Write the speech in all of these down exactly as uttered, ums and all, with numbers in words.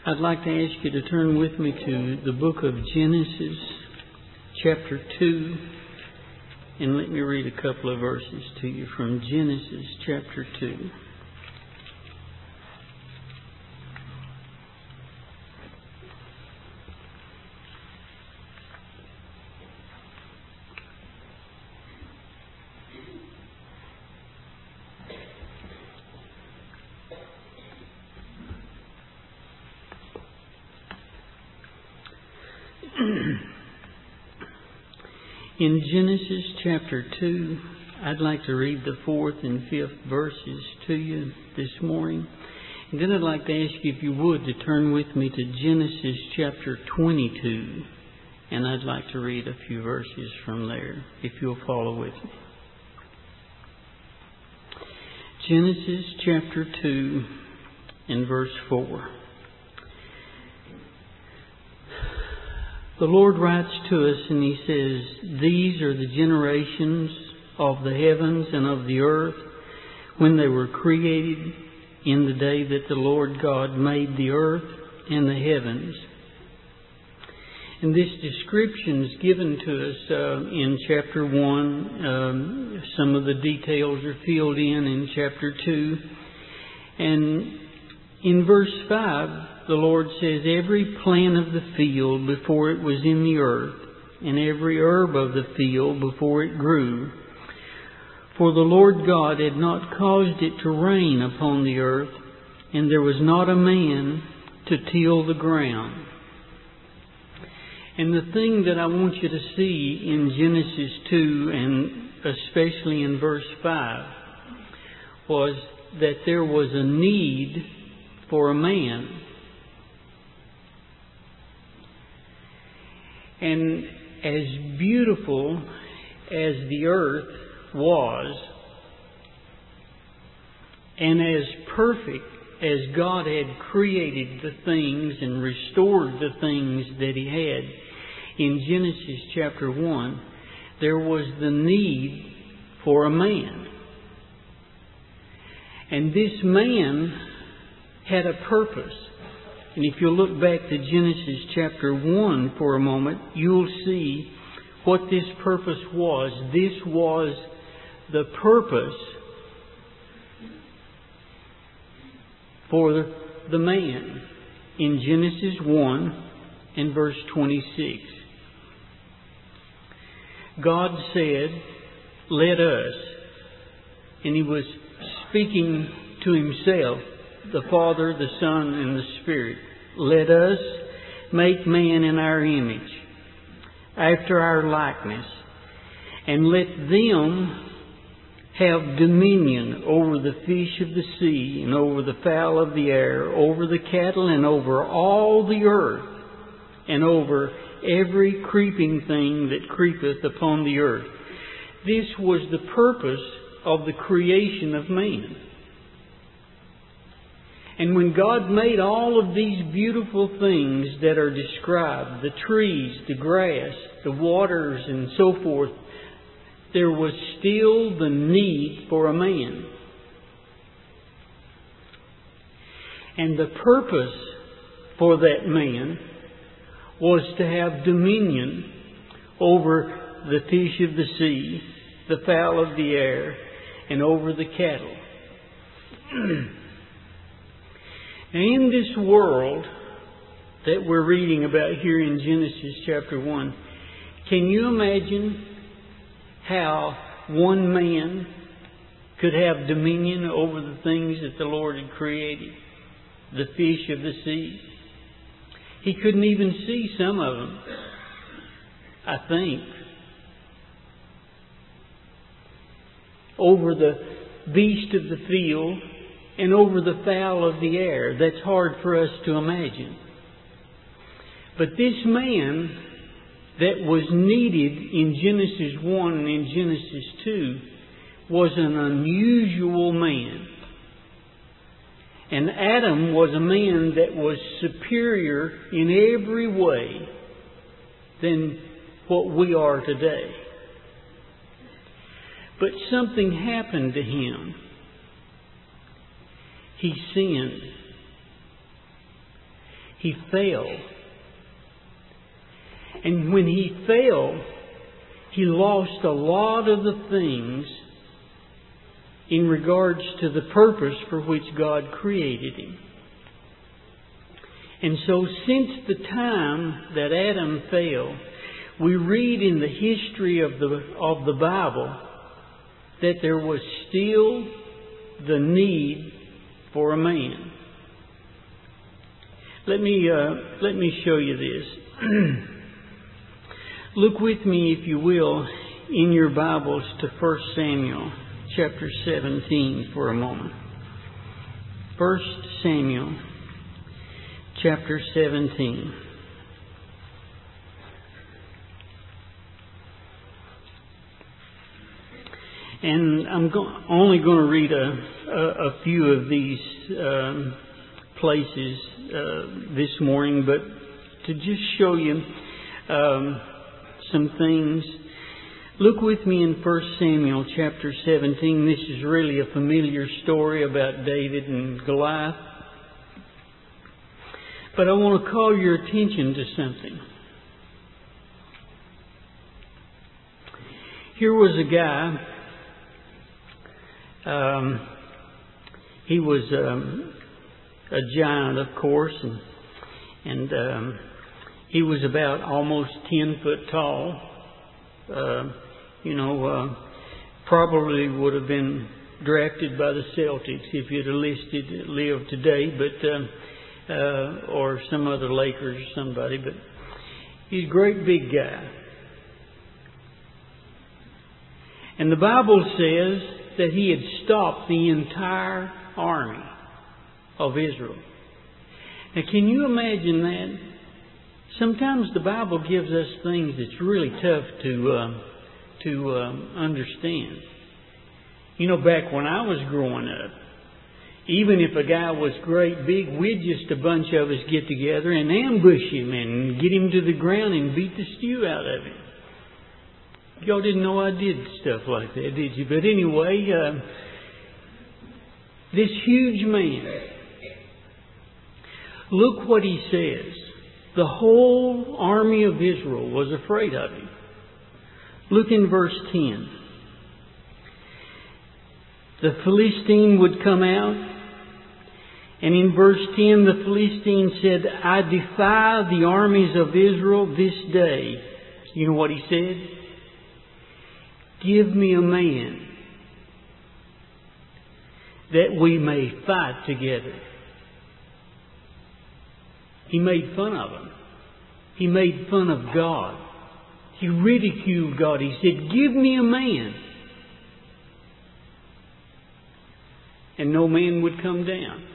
I'd like to ask you to turn with me to the book of Genesis, chapter two, and let me read a couple of verses to you from Genesis, chapter two. In Genesis chapter two, I'd like to read the fourth and fifth verses to you this morning. And then I'd like to ask you, if you would, to turn with me to Genesis chapter twenty-two. And I'd like to read a few verses from there, if you'll follow with me. Genesis chapter two and verse four. The Lord writes to us and He says, "These are the generations of the heavens and of the earth when they were created in the day that the Lord God made the earth and the heavens." And this description is given to us uh, in chapter one. Um, some of the details are filled in in chapter two. And in verse five, the Lord says, "Every plant of the field before it was in the earth, and every herb of the field before it grew. For the Lord God had not caused it to rain upon the earth, and there was not a man to till the ground." And the thing that I want you to see in Genesis two, and especially in verse five, was that there was a need for a man. And as beautiful as the earth was, and as perfect as God had created the things and restored the things that He had in Genesis chapter one, there was the need for a man. And this man had a purpose. And if you look back to Genesis chapter one for a moment, you'll see what this purpose was. This was the purpose for the man in Genesis one and verse twenty-six. God said, "Let us," and He was speaking to Himself, the Father, the Son, and the Spirit. "Let us make man in our image, after our likeness, and let them have dominion over the fish of the sea, and over the fowl of the air, over the cattle, and over all the earth, and over every creeping thing that creepeth upon the earth." This was the purpose of the creation of man. And when God made all of these beautiful things that are described, the trees, the grass, the waters, and so forth, there was still the need for a man. And the purpose for that man was to have dominion over the fish of the sea, the fowl of the air, and over the cattle. Now, in this world that we're reading about here in Genesis chapter one, can you imagine how one man could have dominion over the things that the Lord had created? The fish of the sea. He couldn't even see some of them, I think. Over the beast of the field and over the fowl of the air. That's hard for us to imagine. But this man that was needed in Genesis one and in Genesis two was an unusual man. And Adam was a man that was superior in every way than what we are today. But something happened to him. He sinned. he fell. And when he fell, he lost a lot of the things in regards to the purpose for which God created him. And so since the time that Adam fell, we read in the history of the of the Bible that there was still the need for a man. Let me uh, let me show you this. Look with me, if you will, in your Bibles to First Samuel chapter seventeen for a moment. First Samuel chapter seventeen. And I'm go- only going to read a, a, a few of these um, places uh, this morning, but to just show you um, some things. Look with me in First Samuel chapter seventeen. This is really a familiar story about David and Goliath. But I want to call your attention to something. Here was a guy. Um, he was um, a giant, of course, and, and um, he was about almost ten foot tall. Uh, you know, uh, probably would have been drafted by the Celtics if he'd have listed lived today, but uh, uh, or some other Lakers or somebody. But he's a great big guy, and the Bible says that he had stopped the entire army of Israel. Now, can you imagine that? Sometimes the Bible gives us things that's really tough to uh, to um, understand. You know, back when I was growing up, even if a guy was great big, we'd just a bunch of us get together and ambush him and get him to the ground and beat the stew out of him. Y'all didn't know I did stuff like that, did you? But anyway, uh, this huge man, look what he says. The whole army of Israel was afraid of him. Look in verse ten. The Philistine would come out, and in verse ten the Philistine said, I defy the armies of Israel this day. You know what he said? Give me a man that we may fight together. He made fun of him. He made fun of God. He ridiculed God. He said, give me a man. And no man would come down.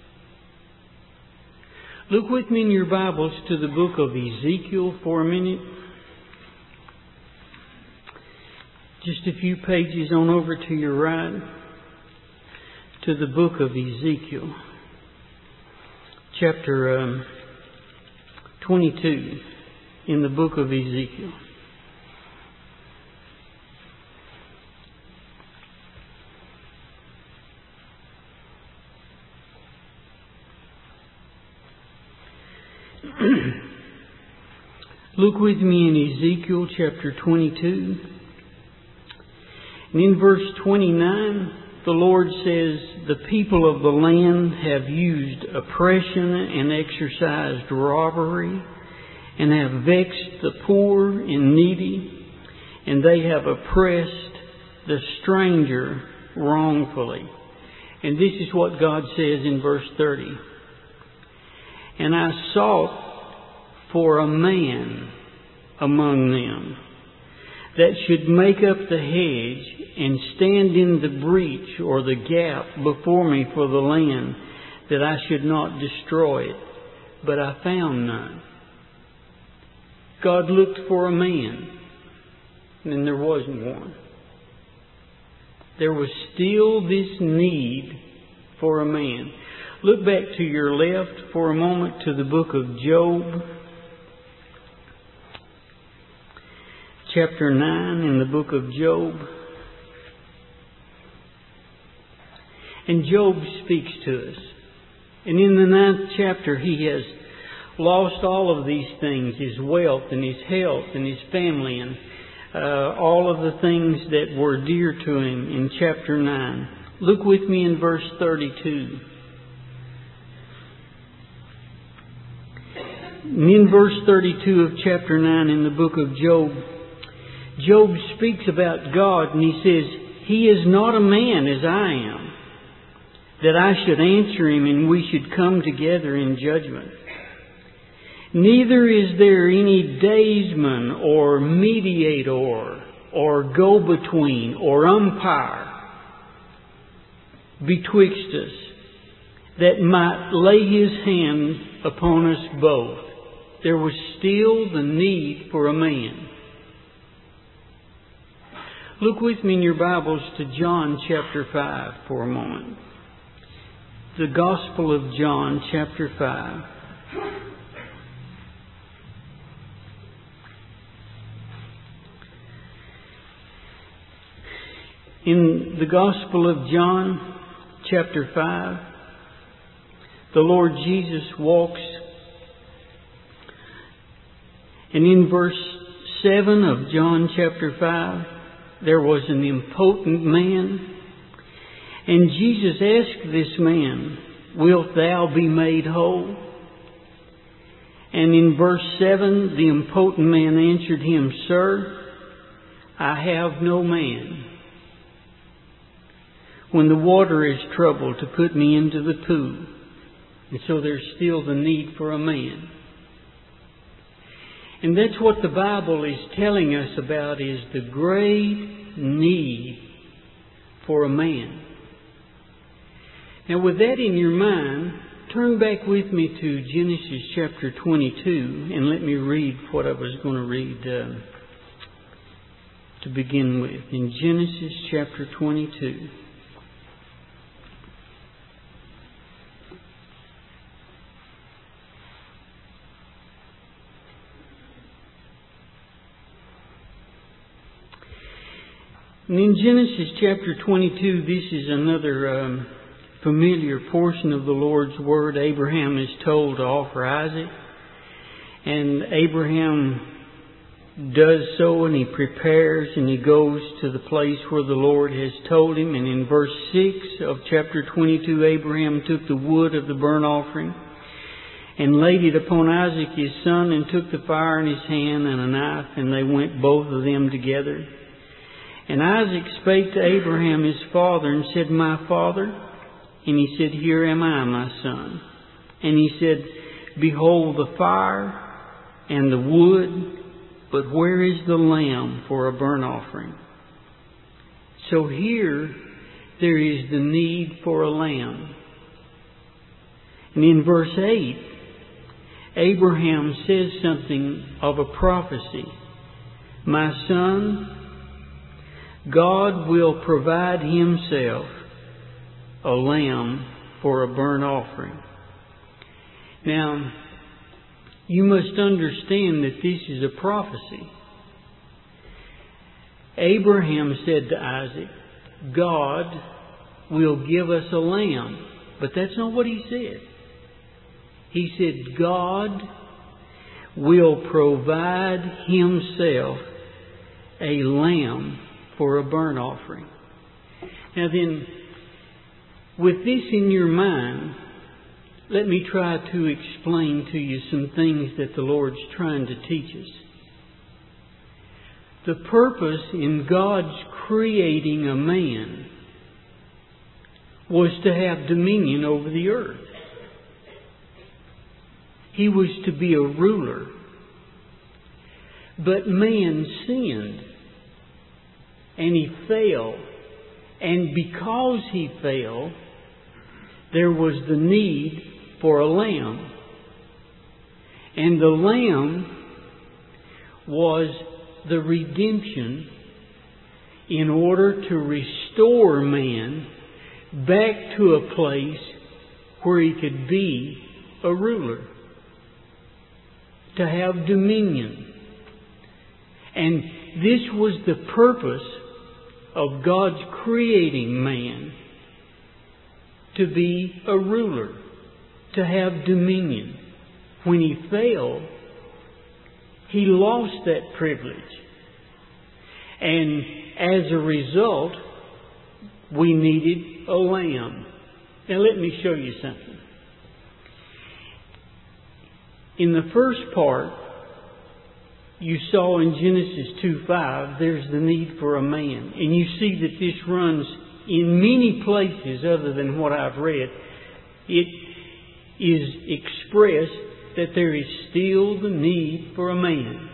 Look with me in your Bibles to the book of Ezekiel for a minute. Just a few pages on over to your right, to the book of Ezekiel, chapter um, twenty-two, in the book of Ezekiel. Look with me in Ezekiel chapter twenty-two. And in verse twenty-nine, the Lord says, the people of the land have used oppression and exercised robbery and have vexed the poor and needy, and they have oppressed the stranger wrongfully. And this is what God says in verse thirty. And I sought for a man among them that should make up the hedge and stand in the breach or the gap before me for the land, that I should not destroy it. But I found none. God looked for a man, and there wasn't one. There was still this need for a man. Look back to your left for a moment to the book of Job. Chapter nine in the book of Job. And Job speaks to us. And in the ninth chapter he has lost all of these things, his wealth and his health and his family and uh, all of the things that were dear to him in chapter nine. Look with me in verse thirty-two. And in verse thirty-two of chapter nine in the book of Job, Job speaks about God and he says, "He is not a man as I am, that I should answer him and we should come together in judgment. Neither is there any daysman or mediator or go-between or umpire betwixt us that might lay his hand upon us both." There was still the need for a man. Look with me in your Bibles to John chapter five for a moment. The Gospel of John chapter five. In the Gospel of John chapter five, the Lord Jesus walks, and in verse seven of John chapter five, there was an impotent man, and Jesus asked this man, "Wilt thou be made whole?" And in verse seven, the impotent man answered him, "Sir, I have no man when the water is troubled to put me into the pool." And so there's still the need for a man. And that's what the Bible is telling us about, is the great need for a man. Now with that in your mind, turn back with me to Genesis chapter twenty-two and let me read what I was going to read uh, to begin with. In Genesis chapter twenty-two. And in Genesis chapter twenty-two, this is another um, familiar portion of the Lord's Word. Abraham is told to offer Isaac. And Abraham does so, and he prepares, and he goes to the place where the Lord has told him. And in verse six of chapter twenty-two, Abraham took the wood of the burnt offering and laid it upon Isaac his son, and took the fire in his hand and a knife, and they went both of them together. And Isaac spake to Abraham his father, and said, "My father?" And he said, "Here am I, my son." And he said, "Behold the fire and the wood, but where is the lamb for a burnt offering?" So here there is the need for a lamb. And in verse eight, Abraham says something of a prophecy. "My son, God will provide Himself a lamb for a burnt offering." Now, you must understand that this is a prophecy. Abraham said to Isaac, "God will give us a lamb." But that's not what he said. He said, "God will provide Himself a lamb for a burnt offering." Now then, with this in your mind, let me try to explain to you some things that the Lord's trying to teach us. The purpose in God's creating a man was to have dominion over the earth. He was to be a ruler. But man sinned, and he fell. And because he fell, there was the need for a lamb. And the lamb was the redemption in order to restore man back to a place where he could be a ruler, to have dominion. And this was the purpose of God's creating man, to be a ruler, to have dominion. when he fell, he lost that privilege. And as a result, we needed a lamb. Now let me show you something. In the first part, you saw in Genesis two five, there's the need for a man. And you see that this runs in many places other than what I've read. It is expressed that there is still the need for a man.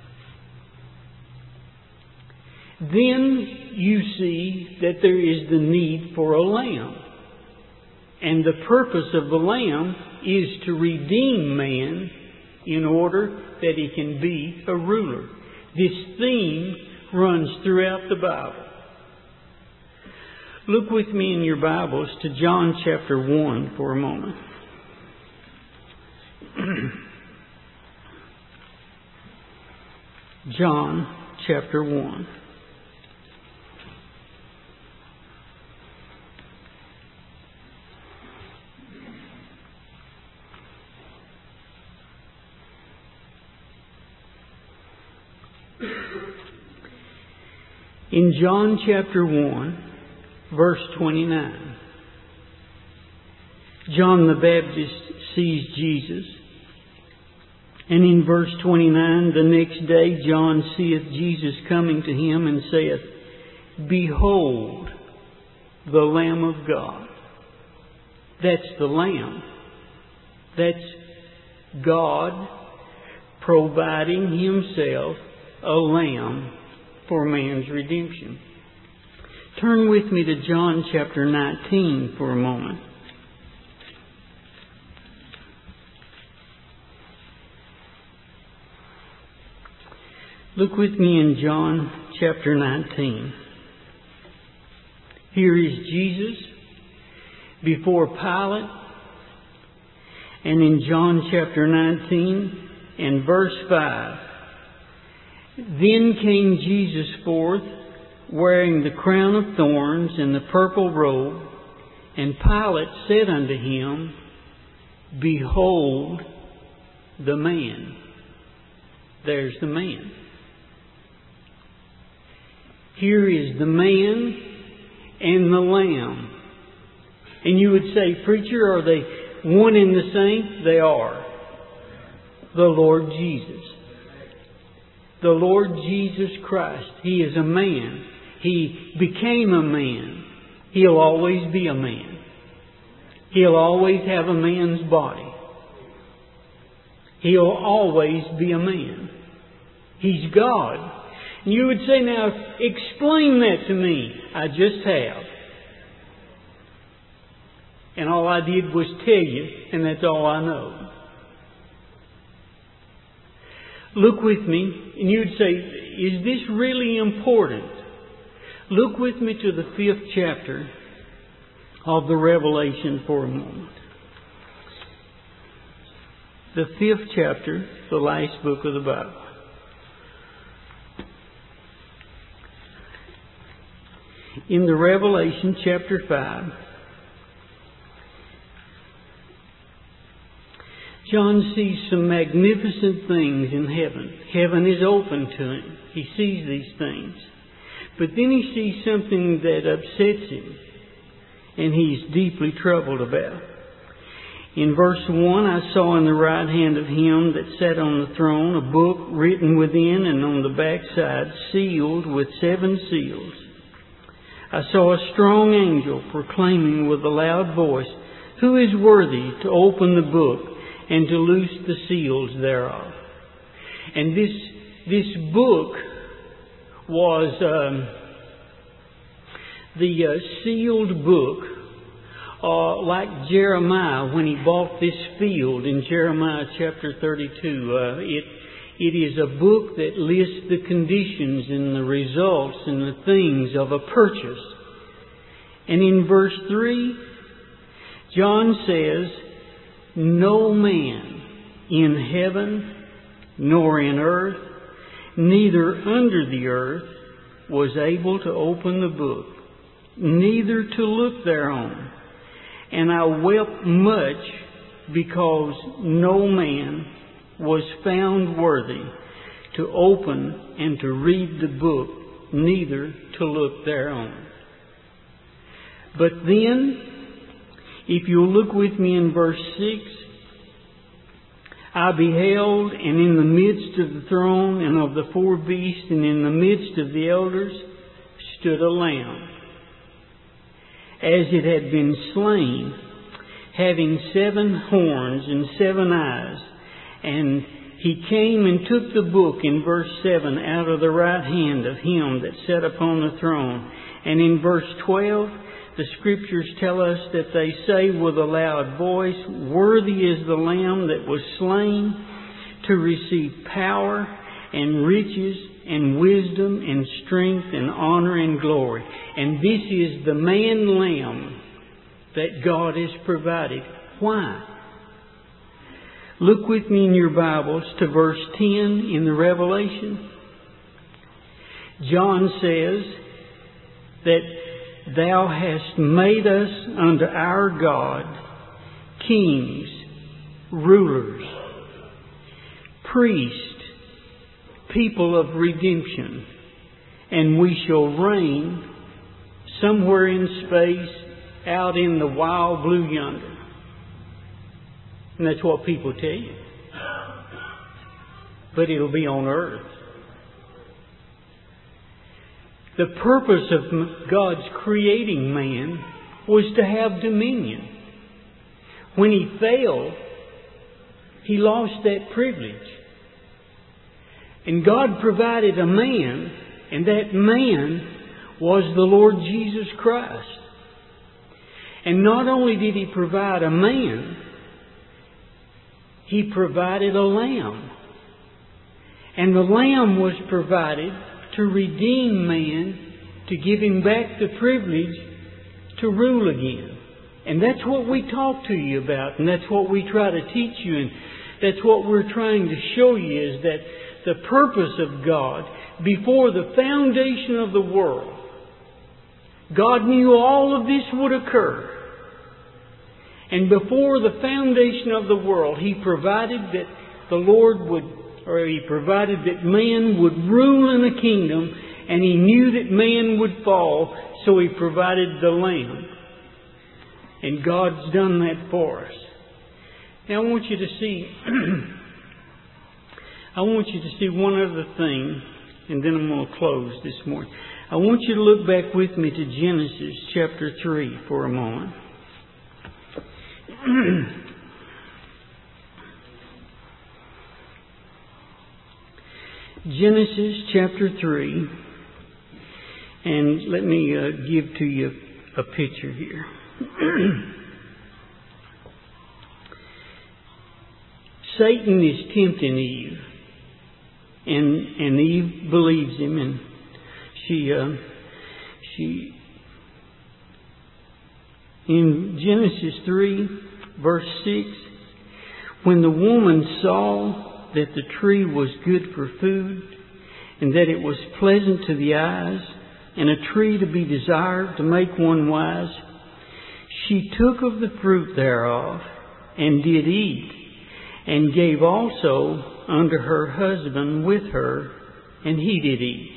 Then you see that there is the need for a lamb. And the purpose of the lamb is to redeem man in order that he can be a ruler. This theme runs throughout the Bible. Look with me in your Bibles to John chapter one for a moment. John chapter one. In John chapter one, verse twenty-nine, John the Baptist sees Jesus. And in verse twenty-nine, the next day John seeth Jesus coming to him and saith, Behold, the Lamb of God. That's the Lamb. That's God providing Himself a lamb for man's redemption. Turn with me to John chapter nineteen for a moment. Look with me in John chapter nineteen. Here is Jesus before Pilate. And in John chapter nineteen and verse five, Then came Jesus forth, wearing the crown of thorns and the purple robe. And Pilate said unto him, Behold the man. There's the man. Here is the man and the lamb. And you would say, Preacher, are they one and the same? They are. The Lord Jesus. The Lord Jesus Christ. He is a man. He became a man. He'll always be a man. He'll always have a man's body. He'll always be a man. He's God. And you would say, now, explain that to me. I just have. And all I did was tell you, and that's all I know. Look with me, and you'd say, is this really important? Look with me to the fifth chapter of the Revelation for a moment. The fifth chapter, the last book of the Bible. In the Revelation chapter five, John sees some magnificent things in heaven. Heaven is open to him. He sees these things. But then he sees something that upsets him, and he's deeply troubled about. In verse one, I saw in the right hand of him that sat on the throne a book written within and on the backside, sealed with seven seals. I saw a strong angel proclaiming with a loud voice, Who is worthy to open the book and to loose the seals thereof? And this this book was um, the uh, sealed book, uh, like Jeremiah when he bought this field in Jeremiah chapter thirty-two. Uh, it it is a book that lists the conditions and the results and the things of a purchase. And in verse three, John says, No man in heaven, nor in earth, neither under the earth, was able to open the book, neither to look thereon. And I wept much because no man was found worthy to open and to read the book, neither to look thereon. But then, if you'll look with me in verse six, I beheld, and in the midst of the throne and of the four beasts, and in the midst of the elders, stood a lamb, as it had been slain, having seven horns and seven eyes. And he came and took the book, in verse seven, out of the right hand of him that sat upon the throne. And in verse twelve, the Scriptures tell us that they say with a loud voice, "Worthy is the Lamb that was slain to receive power and riches and wisdom and strength and honor and glory." And this is the man lamb that God has provided. Why? Look with me in your Bibles to verse ten in the Revelation. John says that Thou hast made us unto our God kings, rulers, priests, people of redemption, and we shall reign somewhere in space, out in the wild blue yonder. And that's what people tell you. But it'll be on earth. The purpose of God's creating man was to have dominion. When he failed, he lost that privilege. And God provided a man, and that man was the Lord Jesus Christ. And not only did he provide a man, he provided a lamb. And the lamb was provided to redeem man, to give him back the privilege to rule again. And that's what we talk to you about, and that's what we try to teach you, and that's what we're trying to show you, is that the purpose of God, before the foundation of the world, God knew all of this would occur. And before the foundation of the world, He provided that the Lord would or He provided that man would rule in a kingdom, and He knew that man would fall, so He provided the Lamb. And God's done that for us. Now I want you to see, I want you to see one other thing, and then I'm going to close this morning. I want you to look back with me to Genesis chapter three for a moment. Genesis chapter three, and let me uh, give to you a picture here. Satan is tempting Eve, and and Eve believes him, and she uh, she in Genesis three verse six, when the woman saw that the tree was good for food, and that it was pleasant to the eyes, and a tree to be desired to make one wise, she took of the fruit thereof, and did eat, and gave also unto her husband with her, and he did eat.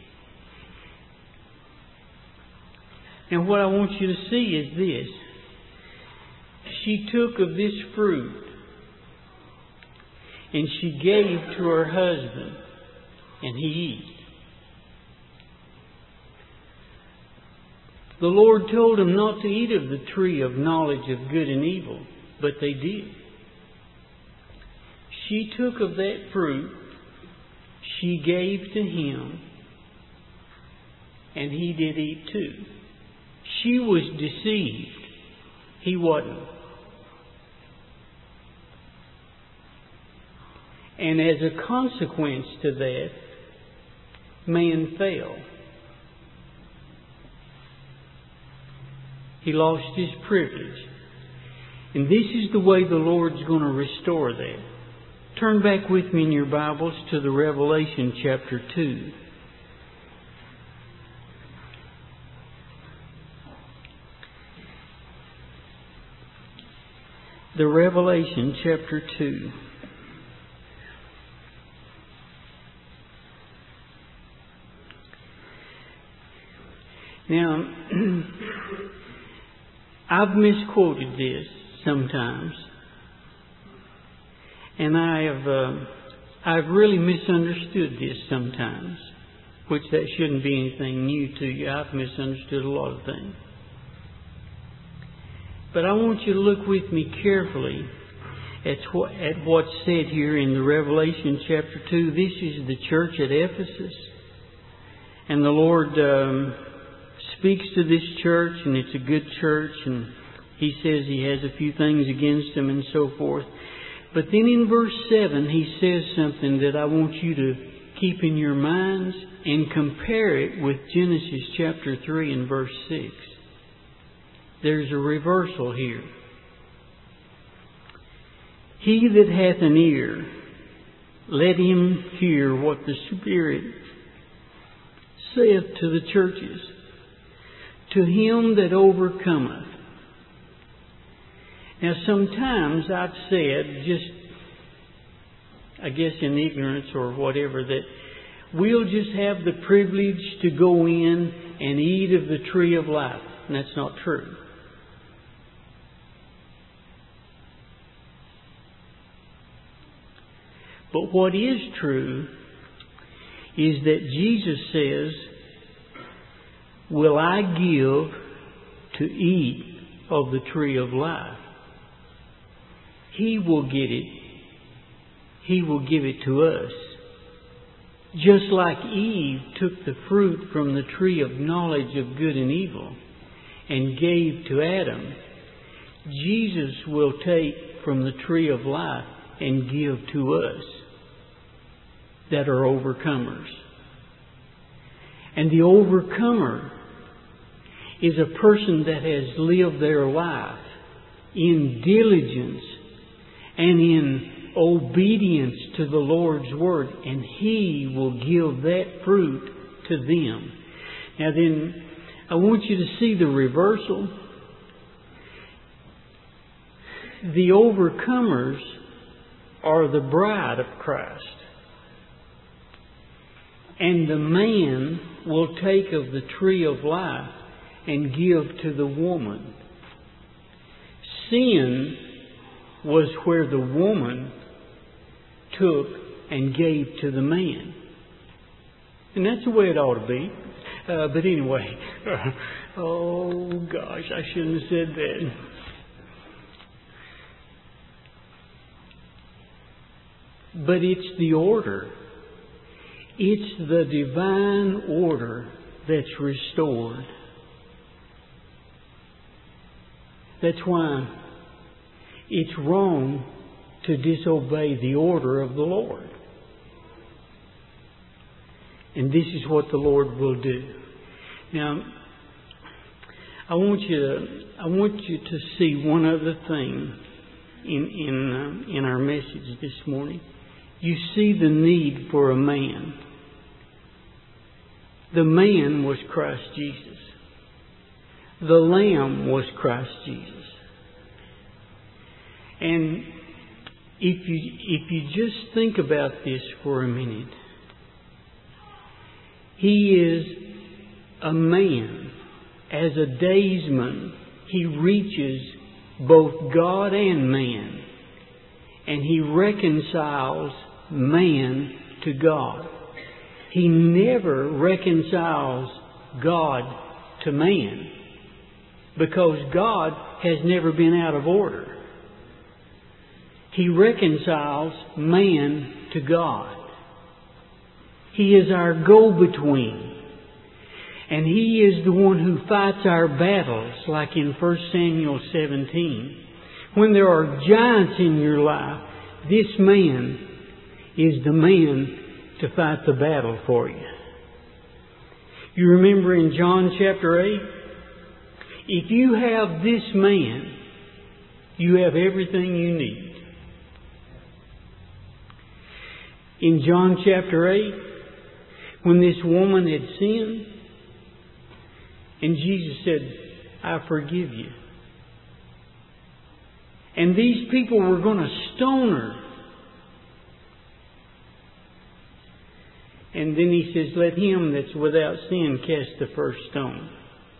Now what I want you to see is this. She took of this fruit, and she gave to her husband, and he ate. The Lord told him not to eat of the tree of knowledge of good and evil, but they did. She took of that fruit, she gave to him, and he did eat too. She was deceived. He wasn't. And as a consequence to that, man fell. He lost his privilege. And this is the way the Lord's going to restore that. Turn back with me in your Bibles to the Revelation chapter two. the Revelation chapter two. Now, I've misquoted this sometimes, and I have uh, I've really misunderstood this sometimes, which that shouldn't be anything new to you. I've misunderstood a lot of things. But I want you to look with me carefully at, what, at what's said here in the Revelation chapter two. This is the church at Ephesus, and the Lord um, speaks to this church, and it's a good church, and He says He has a few things against them and so forth. But then in verse seven, He says something that I want you to keep in your minds and compare it with Genesis chapter three and verse six. There's a reversal here. He that hath an ear, let him hear what the Spirit saith to the churches. To him that overcometh. Now sometimes I've said, just I guess in ignorance or whatever, that we'll just have the privilege to go in and eat of the tree of life. And that's not true. But what is true is that Jesus says, will I give to eat of the tree of life? He will get it. He will give it to us. Just like Eve took the fruit from the tree of knowledge of good and evil and gave to Adam, Jesus will take from the tree of life and give to us that are overcomers. And the overcomer is a person that has lived their life in diligence and in obedience to the Lord's Word, and He will give that fruit to them. Now then, I want you to see the reversal. The overcomers are the bride of Christ. And the man will take of the tree of life and give to the woman. Sin was where the woman took and gave to the man. And that's the way it ought to be. Uh, but anyway, oh gosh, I shouldn't have said that. But it's the order. It's the divine order that's restored. That's why it's wrong to disobey the order of the Lord. And this is what the Lord will do. Now, I want you to, I want you to see one other thing in in uh, in our message this morning. You see the need for a man. The man was Christ Jesus. The Lamb was Christ Jesus. And if you if you just think about this for a minute, He is a man. As a daysman, He reaches both God and man. And He reconciles man to God. He never reconciles God to man, because God has never been out of order. He reconciles man to God. He is our go-between. And He is the one who fights our battles, like in First Samuel seventeen. When there are giants in your life, this man is the man to fight the battle for you. You remember in John chapter eight? If you have this man, you have everything you need. In John chapter eight, when this woman had sinned, and Jesus said, I forgive you. And these people were going to stone her. And then he says, let him that's without sin cast the first stone.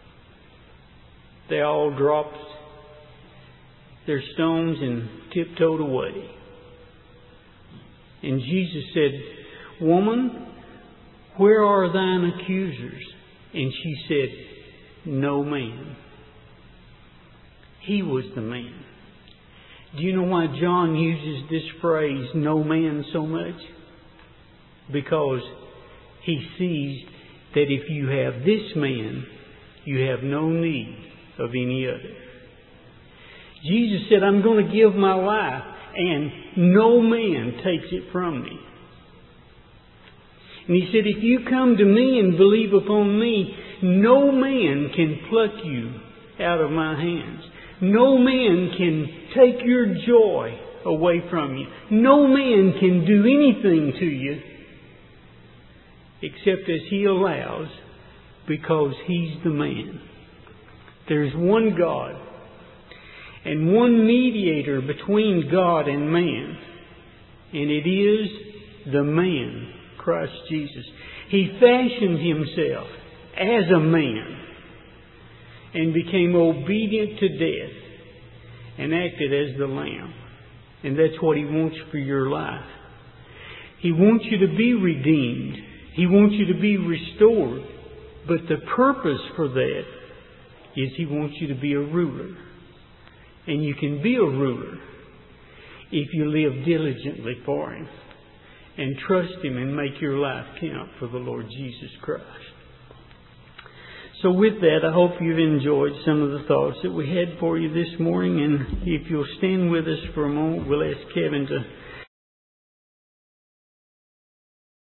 They all dropped their stones and tiptoed away. And Jesus said, woman, where are thine accusers? And she said, no man. He was the man. Do you know why John uses this phrase, no man, so much? Because he sees that if you have this man, you have no need of any other. Jesus said, I'm going to give my life, and no man takes it from me. And he said, if you come to me and believe upon me, no man can pluck you out of my hands. No man can take your joy away from you. No man can do anything to you except as He allows, because He's the man. There's one God and one mediator between God and man, and it is the man, Christ Jesus. He fashioned Himself as a man and became obedient to death and acted as the Lamb. And that's what He wants for your life. He wants you to be redeemed. He wants you to be restored. But the purpose for that is He wants you to be a ruler. And you can be a ruler if you live diligently for Him and trust Him and make your life count for the Lord Jesus Christ. So with that, I hope you've enjoyed some of the thoughts that we had for you this morning. And if you'll stand with us for a moment, we'll ask Kevin to